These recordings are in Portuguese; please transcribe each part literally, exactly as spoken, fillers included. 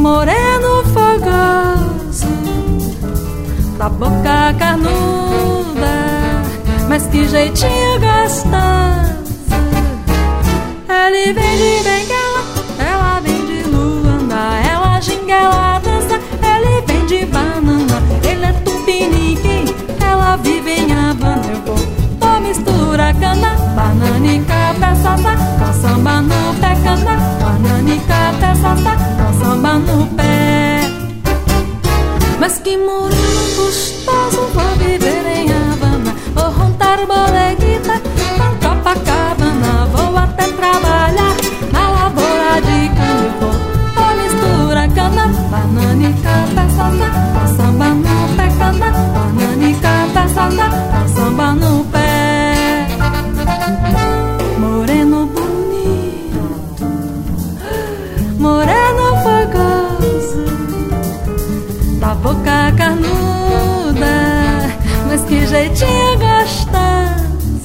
moreno fogoso, da boca carnuda, mas que jeitinho gostoso. Ele vem de Benguela, ela vem de Luanda, ela ginga, ela dança, ele vem de banana, ele é tupiniquim, ela vive em Havana. Eu vou, tô mistura cana, banana e café sasá, com samba no pé cana, banana e café sasá, com samba no pé. Mas que moreno gostoso, vou viver em Havana, vou rontar boleguita pra Copacabana, vou até trabalhar na lavoura de cana. Eu vou, tô mistura cana, banana e café sasá, com samba no pé cana, banana e café sasá, com samba no pé. Moreno bonito, moreno fogoso, da boca carnuda, mas que jeitinho gostoso.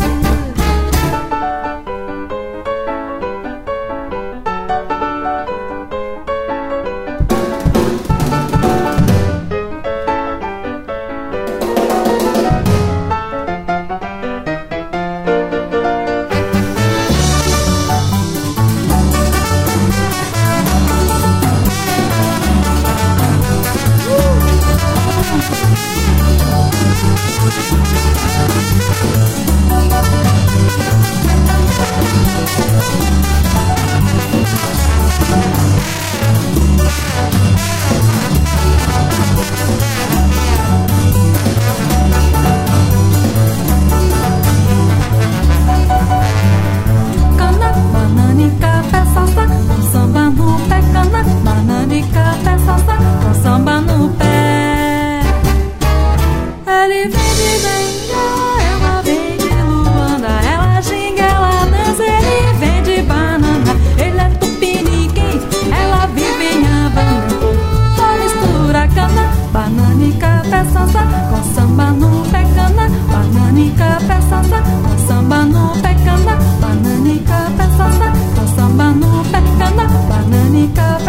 Cana, banana e café sasá, com samba no pé cana, banana e café sasá, com samba no pé. Ele vem de Benguela, ela vem de Luanda, ela ginga, ela dança, ele vem de banana, ele é tupiniquim, ela vive em Havana. Só mistura cana, banana e café sasá, com samba no pé cana, banana e café sasá, com samba no pé cana, banana e café sasá, com samba no pé cana, banana e café